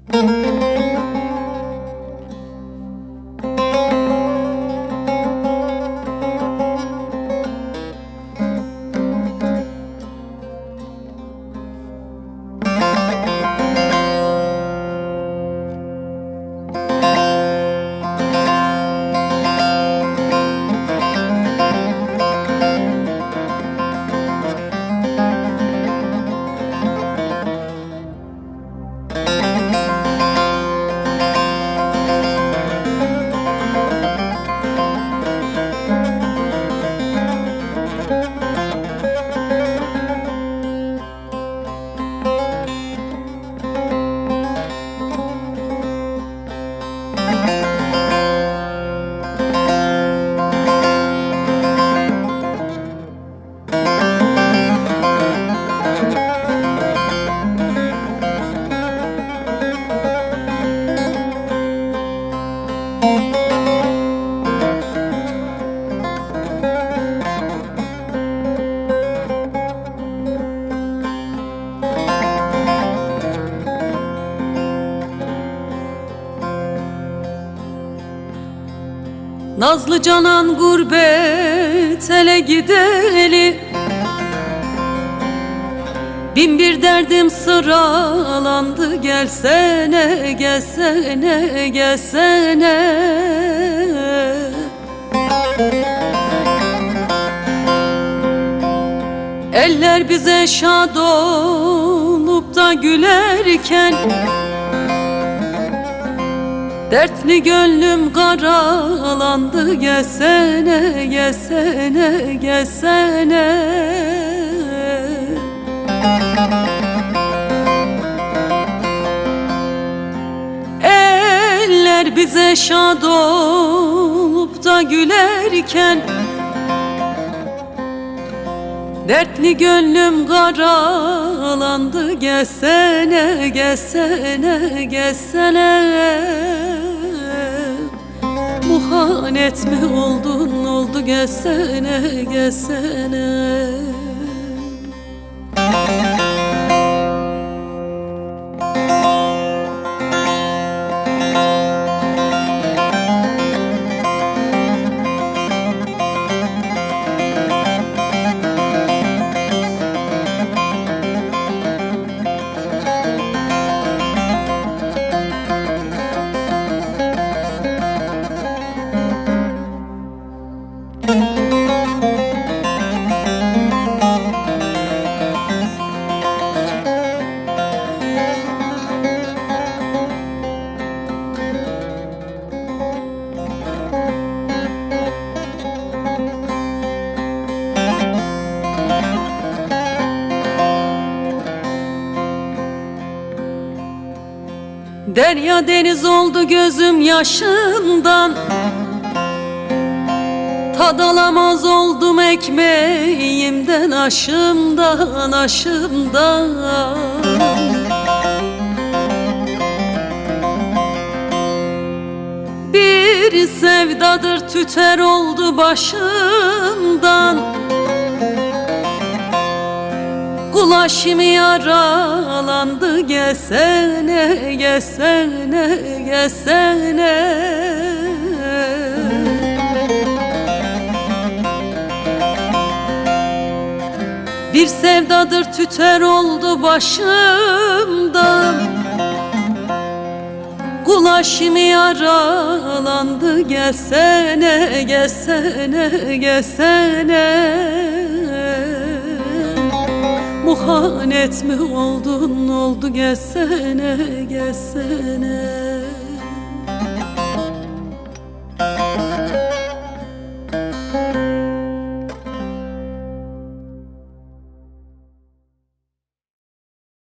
Nazlı canan gurbet ele gideli, bin bir derdim sıralandı. Gelsene, gelsene, gelsene. Eller bize şad olup da gülerken, dertli gönlüm karalandı. Gelsene, gelsene, gelsene. Eller bize şad olup da gülerken, dertli gönlüm karalandı. Gelsene, gelsene, gelsene. Muhanet mi oldun, oldu, gelsene, gelsene. Derya deniz oldu gözüm yaşından, tad alamaz oldum ekmeğimden, aşımdan, aşımdan. Bir sevdadır tüter oldu başımdan, Kulaşım yaralandı. Gelsene, gelsene, gelsene. Bir sevdadır tüter oldu başımdan, Kulaşım yaralandı. Gelsene, gelsene, gelsene. Muhanet mi oldun, oldu, gelsene, gelsene.